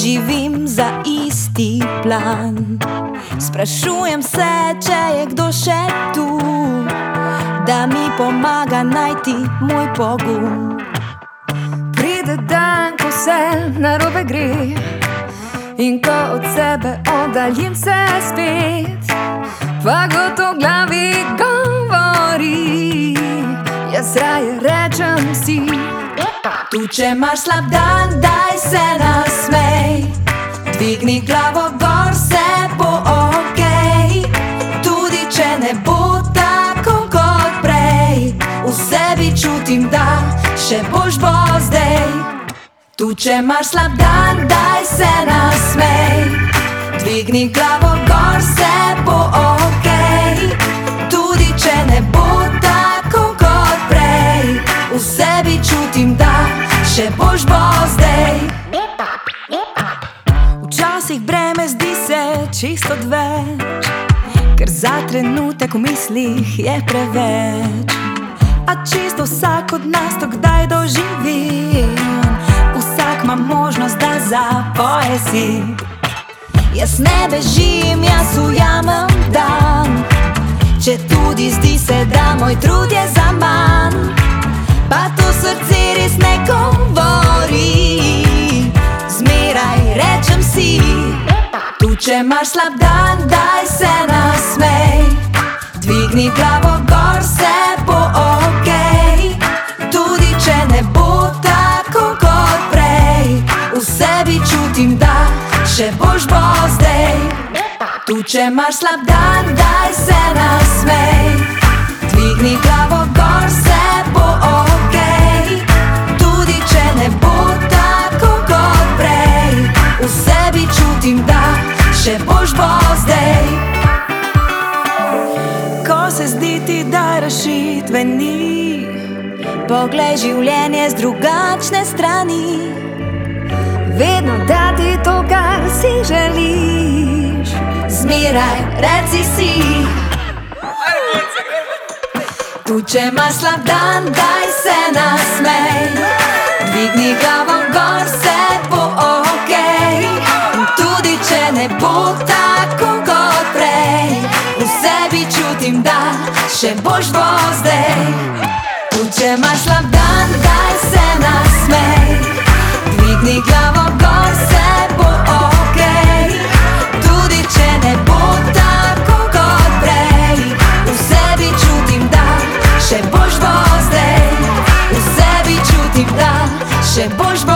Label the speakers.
Speaker 1: živim za isti plan. Sprašujem se, če je kdo še tu, da mi pomaga najti moj pogum.
Speaker 2: Pride dan, ko vse narobe gre in ko od sebe oddaljim se spet, pa goto v glavi govori, jaz raje rečem si.
Speaker 1: Tu, če imaš slab dan, daj se nasmej, dvigni glavo gor, vse bo okej. Tudi če ne bo tako kot prej, v sebi čutim, da še boš bo zdaj. Tu, če imaš slab dan, daj se nasmej, dvigni glavo gor, vse bo okej. Tudi če ne bo tako kot prej, v sebi čutim, da še boš bo zdaj. Včasih breme zdi se čisto odveč, ker za trenutek v mislih je preveč. A čisto vsak od nas to kdaj doživi, vsak ima možnost, da zapoje si. Jaz ne bežim, jaz ujamem dan, če tudi zdi se, da moj trud je zaman, pa to srce res ne govori, zmeraj rečem si. Tu, če imaš slab dan, daj se nasmej, dvigni glavo gor, vse bo okej. Tudi če ne bo tako kot prej, v sebi čutim, da še boš bo zdaj. Tu, če imaš slab dan, daj se nasmej, dvigni glavo gor, vse bo okej. Tudi če ne bo tako kot prej, v sebi čutim, da še boš bo zdaj. Ko se zdi ti, da rešitve ni, poglej življenje z drugačne strani.
Speaker 2: Vedno dati to, kar si želiš,
Speaker 1: zmeraj reci si. Tu, če imaš slab dan, daj se nasmej, dvigni glavo gor, vse bo okej. Tudi če ne bo tako kot prej, v sebi čutim, da še boš bo zdaj. Tu, če imaš slab dan, daj se nasmej, dvigni glavo gor, vse bo okej. Tudi če ne bo tako kot prej, v sebi čutim, da še boš bo zdaj. V sebi čutim, da še boš bo